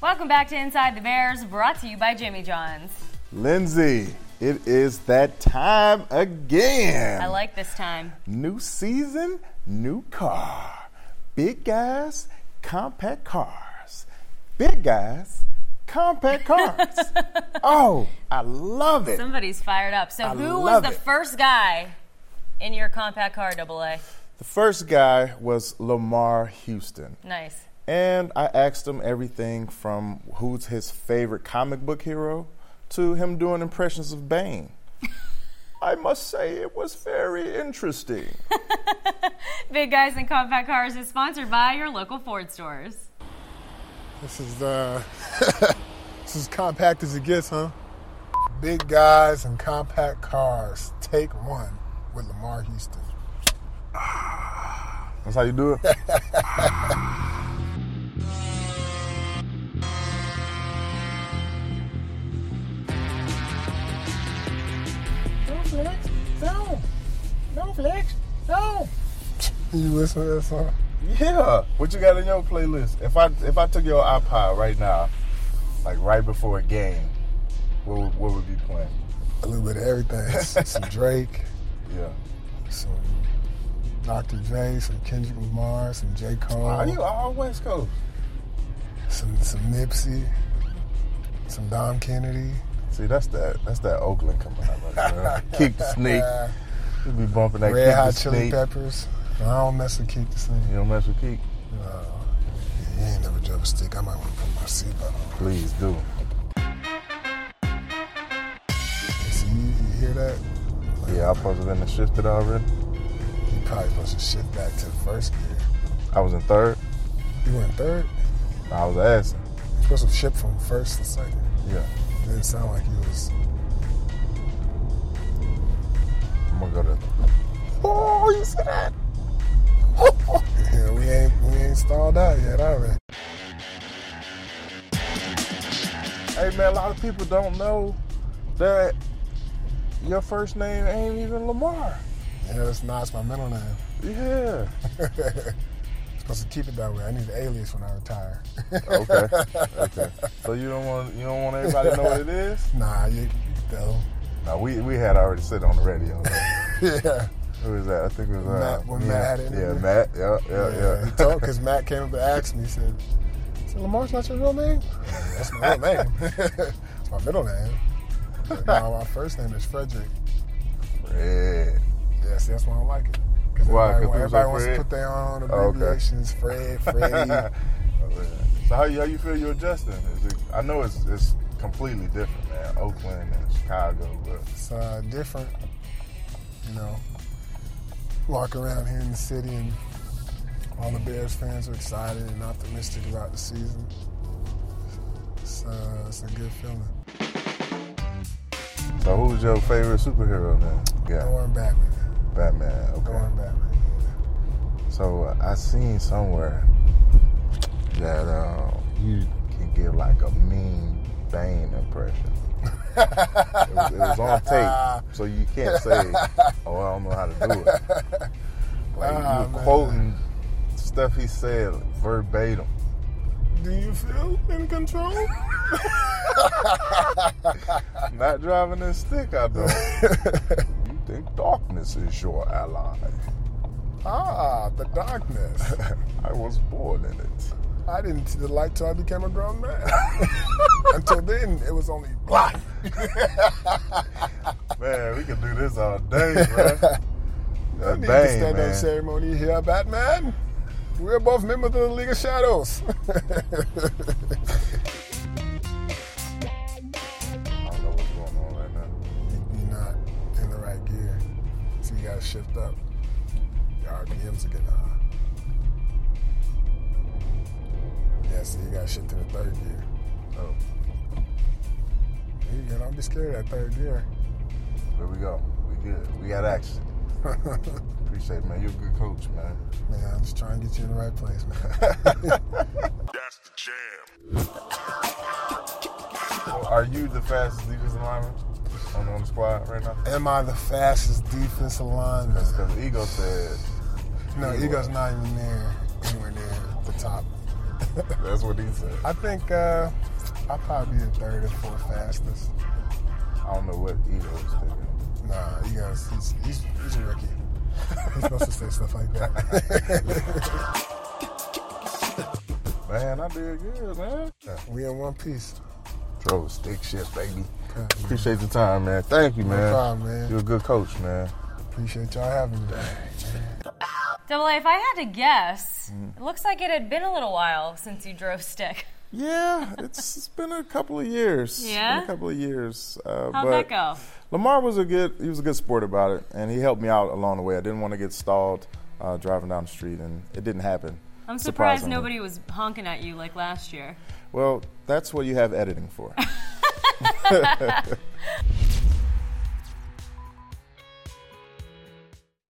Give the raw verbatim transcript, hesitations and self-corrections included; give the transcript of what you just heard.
Welcome back to Inside the Bears, brought to you by Jimmy John's. Lindsay, it is that time again. I like this time. New season, new car. Big guys, compact cars. Big guys, compact cars. Oh, I love it. Somebody's fired up. So I who was love the it. first guy in your compact car, double A? The first guy was Lamar Houston. Nice. And I asked him everything from who's his favorite comic book hero to him doing impressions of Bane. I must say it was very interesting. Big Guys and Compact Cars is sponsored by your local Ford stores. This is uh, this is compact as it gets, huh? Big Guys and Compact Cars. Take one with Lamar Houston. That's how you do it? No flex, no. No flex, no. You listen to that song? Yeah. What you got in your playlist? If I if I took your iPod right now, like right before a game, what would, what would be playing? A little bit of everything. Some Drake. Yeah. Some Doctor Dre, some Kendrick Lamar, some J. Cole. Are you all West Coast? Some some Nipsey. Some Dom Kennedy. See, that's that that's that Oakland coming out right there. Keep the Snake. You be bumping that Red Keep Hot the Chili Snake. Peppers. No, I don't mess with Keep the Snake. You don't mess with Keep? No. Yeah, you ain't never drove a stick. I might want to put my seatbelt on. Please do. So you, you hear that? Like, Yeah, I'm supposed to have been shifted already. You probably supposed to shift back to the first gear. I was in third. You went third? I was asking. You're supposed to shift from first to second. Yeah. It didn't sound like you was. I'm gonna go to. Oh, you see that? Yeah, we ain't we ain't stalled out yet, are we? Hey man, a lot of people don't know that your first name ain't even Lamar. Yeah, it's not. It's my middle name. Yeah. Supposed to keep it that way. I need an alias when I retire. Okay. Okay. So you don't want you don't want everybody to know what it is? Nah, you, you know. No, we we had already said it on the radio. Yeah. Who was that? I think it was uh, Matt, when yeah, Matt had it in Yeah, there? Matt. Yeah, yeah, yeah. He told, because Matt came up and asked me, he said, so Lamar's not your real name? Yeah, that's my real name. It's my middle name. But no, my first name is Frederick. Fred. Yeah, see, that's why I don't like it. Because Why? 'Cause everybody, people say everybody wants Fred? to put their own Oh, okay. abbreviations. Fred, Freddie. So how you, how you feel you're adjusting? Is it, I know it's it's completely different, man. Oakland and Chicago, but It's uh, different, you know. Walk around here in the city and all the Bears fans are excited and optimistic about the season. It's, uh, it's a good feeling. so who's your favorite superhero then? Yeah, Going Batman. Batman. Okay. Going Batman. So uh, I seen somewhere that uh, you can give like a mean Bane impression. it, was, it was on tape, so you can't say, "Oh, I don't know how to do it." Like Ah, you were man. quoting stuff he said verbatim. Do you feel in control? Not driving this stick, I don't. You think darkness is your ally? Ah, the darkness. I was born in it. I didn't see the light till I became a grown man. Until then, it was only black. Man, we can do this all day, man. I That need to Bane, stand man. on ceremony here, Batman. We're both members of the League of Shadows. I don't know what's going on right now. You're not in the right gear, so you gotta shift up. Your R P Ms are getting high. Yeah, so you gotta shift to the third gear. Oh, You know, don't be scared of that third gear. there we go. We good. We got action. Appreciate it, man. You're a good coach, man. Man, I'm just trying to get you in the right place, man. That's the jam. So are you the fastest defensive lineman on, on the squad right now? Am I the fastest defensive lineman? Because Ego said No, he Ego's was. not even near, anywhere near the top. That's what he said. I think uh, I'll probably be the third or fourth fastest. I don't know what Ego was thinking. Nah, you guys, he's, he's, he's a rookie. He's supposed to say stuff like that. Man, I did good, man. We in one piece. Drove stick shift, baby. Okay, Appreciate the time, man. Thank you, No man. problem, man. You're a good coach, man. Appreciate y'all having me. Double A, if I had to guess, Mm. it looks like it had been a little while since you drove stick. Yeah, it's, it's been a couple of years. Yeah? Been a couple of years. Uh, How'd but that go? Lamar was a good. He was a good sport about it, and he helped me out along the way. I didn't want to get stalled uh, driving down the street, and it didn't happen. I'm surprised surprisingly. nobody was honking at you like last year. Well, that's what you have editing for.